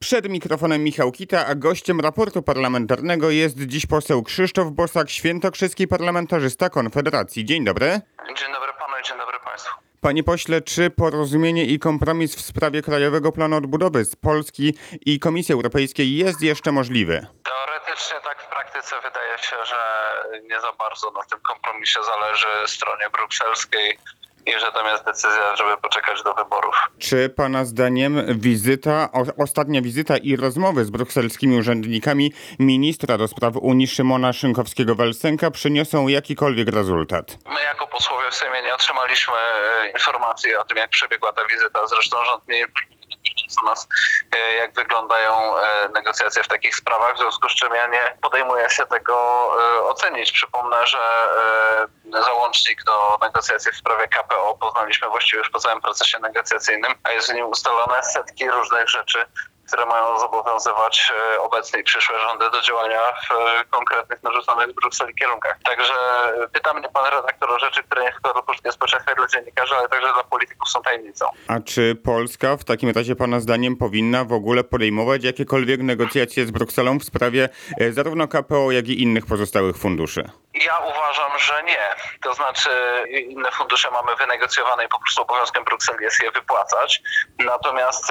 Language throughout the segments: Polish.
Przed mikrofonem Michał Kita, a gościem raportu parlamentarnego jest dziś poseł Krzysztof Bosak, świętokrzyski parlamentarzysta Konfederacji. Dzień dobry. Dzień dobry panu i dzień dobry państwu. Panie pośle, czy porozumienie i kompromis w sprawie Krajowego Planu Odbudowy z Polski i Komisji Europejskiej jest jeszcze możliwy? Teoretycznie tak, w praktyce wydaje się, że nie za bardzo na tym kompromisie zależy stronie brukselskiej i że tam jest decyzja, żeby poczekać do wyborów. Czy pana zdaniem ostatnia wizyta i rozmowy z brukselskimi urzędnikami ministra do spraw Unii Szymona Szynkowskiego-Welsenka przyniosą jakikolwiek rezultat? My jako posłowie w Sejmie nie otrzymaliśmy informacji o tym, jak przebiegła ta wizyta. Zresztą rząd nie informuje nas, jak wyglądają negocjacje w takich sprawach, w związku z czym ja nie podejmuję się tego ocenić. Przypomnę, że załącznik do negocjacji w sprawie KPO poznaliśmy właściwie już po całym procesie negocjacyjnym, a jest w nim ustalone setki różnych rzeczy, które mają zobowiązywać obecne i przyszłe rządy do działania w konkretnych narzuconych z Brukseli kierunkach. Także pyta mnie pan redaktor o rzeczy, które nie tylko dla polskiego społeczeństwa i dla dziennikarzy, ale także dla polityków są tajemnicą. A czy Polska w takim razie pana zdaniem powinna w ogóle podejmować jakiekolwiek negocjacje z Brukselą w sprawie zarówno KPO, jak i innych pozostałych funduszy? Ja uważam, że nie. To znaczy inne fundusze mamy wynegocjowane i po prostu obowiązkiem Brukseli jest je wypłacać. Natomiast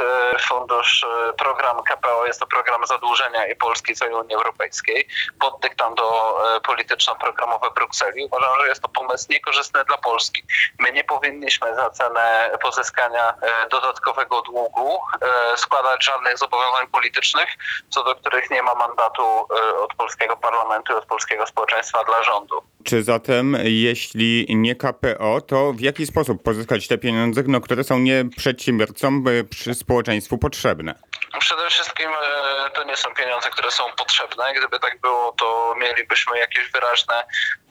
program KPO jest to program zadłużenia i Polski i całej Unii Europejskiej pod dyktando polityczno-programowe Brukseli. Uważam, że jest to pomysł niekorzystny dla Polski. My nie powinniśmy za cenę pozyskania dodatkowego długu składać żadnych zobowiązań politycznych, co do których nie ma mandatu od polskiego parlamentu i od polskiego społeczeństwa dla rządu. Czy zatem, jeśli nie KPO, to w jaki sposób pozyskać te pieniądze, które są nie przedsiębiorcom, przy społeczeństwu potrzebne? Przede wszystkim to nie są pieniądze, które są potrzebne. Gdyby tak było, to mielibyśmy jakieś wyraźne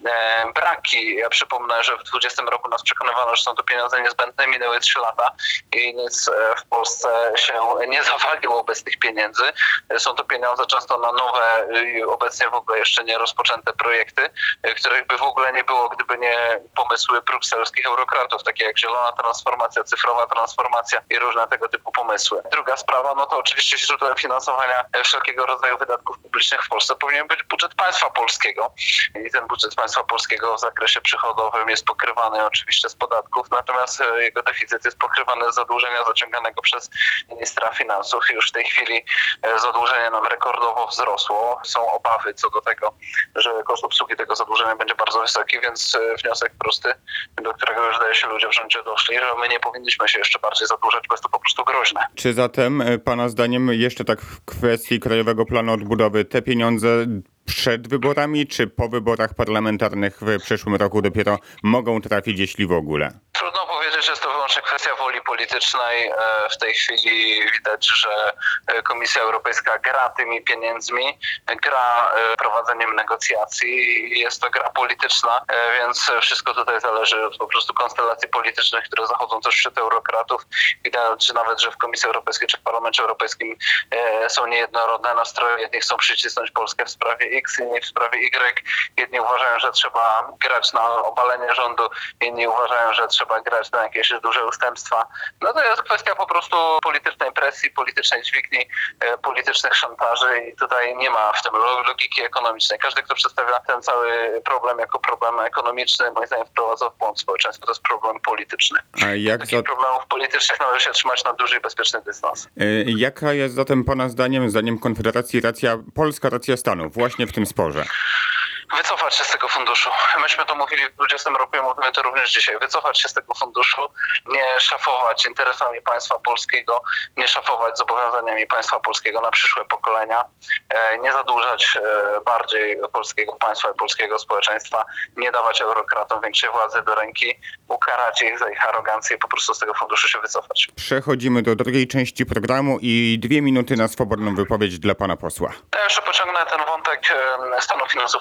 braki. Ja przypomnę, że w 2020 roku nas przekonywano, że są to pieniądze niezbędne. Minęły 3 lata i nic w Polsce się nie zawaliło bez tych pieniędzy. Są to pieniądze często na nowe i obecnie w ogóle jeszcze nie rozpoczęte projekty, których by w ogóle nie było, gdyby nie pomysły brukselskich eurokratów, takie jak zielona transformacja, cyfrowa transformacja i różne tego typu pomysły. Druga sprawa, no to oczywiście źródłem finansowania wszelkiego rodzaju wydatków publicznych w Polsce powinien być budżet państwa polskiego. I ten budżet państwa polskiego w zakresie przychodowym jest pokrywany oczywiście z podatków, natomiast jego deficyt jest pokrywany z zadłużenia zaciąganego przez ministra finansów. I już w tej chwili zadłużenie nam rekordowo wzrosło. Są obawy co do tego, że koszt obsługi tego zadłużenia będzie bardzo wysoki, więc wniosek prosty, do którego już zdaje się ludzie w rządzie doszli, że my nie powinniśmy się jeszcze bardziej zadłużać, bo jest to po prostu groźne. Czy zatem pana zdaniem jeszcze tak w kwestii Krajowego Planu Odbudowy te pieniądze przed wyborami czy po wyborach parlamentarnych w przyszłym roku dopiero mogą trafić, jeśli w ogóle? Trudno powiedzieć, jest to wyłącznie kwestia woli politycznej. W tej chwili widać, że Komisja Europejska gra tymi pieniędzmi, gra prowadzeniem negocjacji. Jest to gra polityczna, więc wszystko tutaj zależy od po prostu konstelacji politycznych, które zachodzą też wśród eurokratów. Widać nawet, że w Komisji Europejskiej czy w Parlamencie Europejskim są niejednorodne nastroje. Jedni chcą przycisnąć Polskę w sprawie X, inni w sprawie Y. Jedni uważają, że trzeba grać na obalenie rządu, inni uważają, że trzeba grać na jakieś duże ustępstwa. No to jest kwestia po prostu politycznej presji, politycznej dźwigni, politycznych szantaży i tutaj nie ma w tym logiki ekonomicznej. Każdy, kto przedstawia ten cały problem jako problem ekonomiczny, moim zdaniem wprowadza w błąd społeczeństwo. To jest problem polityczny. Takich problemów politycznych należy się trzymać na duży i bezpieczny dystans. Jaka jest zatem pana zdaniem Konfederacji polska racja stanu właśnie w tym sporze? Wycofać się z tego funduszu. Myśmy to mówili w 2020 roku i mówimy to również dzisiaj. Wycofać się z tego funduszu, nie szafować interesami państwa polskiego, nie szafować zobowiązaniami państwa polskiego na przyszłe pokolenia, nie zadłużać bardziej polskiego państwa i polskiego społeczeństwa, nie dawać eurokratom większej władzy do ręki, ukarać ich za ich arogancję i po prostu z tego funduszu się wycofać. Przechodzimy do drugiej części programu i 2 minuty na swobodną wypowiedź dla pana posła. Ja jeszcze pociągnę ten wątek stanu finansów publicznych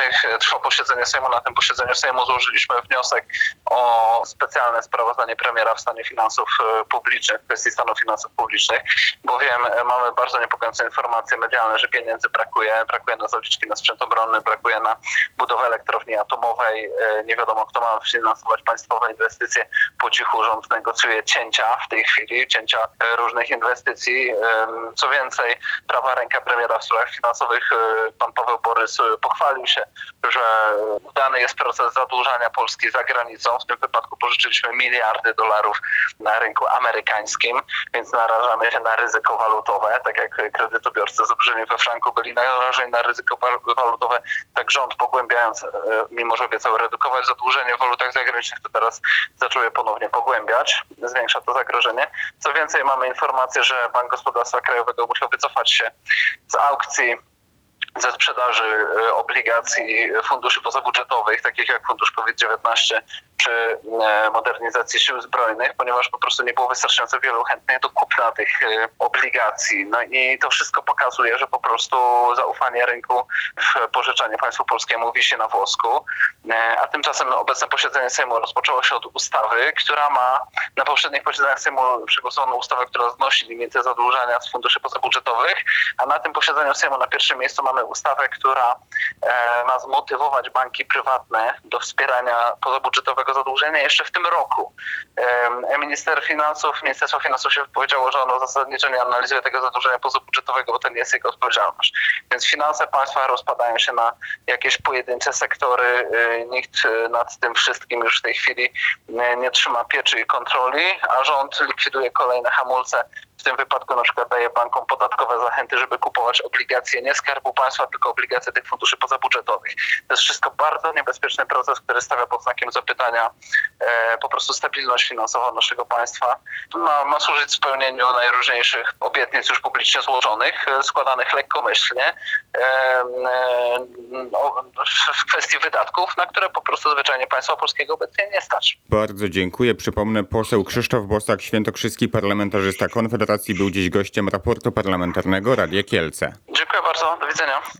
publicznych. Trwa posiedzenie Sejmu. Na tym posiedzeniu Sejmu złożyliśmy wniosek o specjalne sprawozdanie premiera w stanie finansów publicznych, w kwestii stanu finansów publicznych, bowiem mamy bardzo niepokojące informacje medialne, że pieniędzy brakuje na zaliczki na sprzęt obronny, brakuje na budowę elektrowni atomowej. Nie wiadomo, kto ma finansować państwowe inwestycje. Po cichu rząd negocjuje cięcia w tej chwili, cięcia różnych inwestycji. Co więcej, prawa ręka premiera w sprawach finansowych, pan Paweł Borys, pochwalił się, że udany jest proces zadłużania Polski za granicą. W tym wypadku pożyczyliśmy miliardy dolarów na rynku amerykańskim, więc narażamy się na ryzyko walutowe, tak jak kredytobiorcy zadłużeni we franku byli narażeni na ryzyko walutowe, tak rząd, pogłębiając, mimo że obiecał redukować zadłużenie w walutach zagranicznych, to teraz zaczął je ponownie pogłębiać, zwiększa to zagrożenie. Co więcej, mamy informację, że Bank Gospodarstwa Krajowego musiał wycofać się z aukcji, ze sprzedaży obligacji funduszy pozabudżetowych, takich jak Fundusz COVID-19 czy modernizacji sił zbrojnych, ponieważ po prostu nie było wystarczająco wielu chętnych do kupna tych obligacji. No i to wszystko pokazuje, że po prostu zaufanie rynku w pożyczanie państwu polskiemu wisi na włosku. A tymczasem obecne posiedzenie Sejmu rozpoczęło się od ustawy, która ma na poprzednich posiedzeniach Sejmu przegłosowaną ustawę, która znosi limity zadłużania z funduszy pozabudżetowych, a na tym posiedzeniu Sejmu na pierwszym miejscu mamy ustawę, która ma zmotywować banki prywatne do wspierania pozabudżetowego zadłużenia jeszcze w tym roku. Ministerstwo Finansów się powiedziało, że ono zasadniczo nie analizuje tego zadłużenia pozabudżetowego, bo to nie jest jego odpowiedzialność. Więc finanse państwa rozpadają się na jakieś pojedyncze sektory. Nikt nad tym wszystkim już w tej chwili nie trzyma pieczy i kontroli, a rząd likwiduje kolejne hamulce. W tym wypadku na przykład daje bankom podatkowe zachęty, żeby kupować obligacje nie Skarbu Państwa, tylko obligacje tych funduszy pozabudżetowych. To jest wszystko bardzo niebezpieczny proces, który stawia pod znakiem zapytania po prostu stabilność finansową naszego państwa. Ma służyć spełnieniu najróżniejszych obietnic już publicznie złożonych, składanych lekkomyślnie w kwestii wydatków, na które po prostu zwyczajnie państwa polskiego obecnie nie stać. Bardzo dziękuję. Przypomnę, poseł Krzysztof Bosak, świętokrzyski parlamentarzysta Konfederacji, był dziś gościem raportu parlamentarnego Radia Kielce. Dziękuję bardzo. Do widzenia.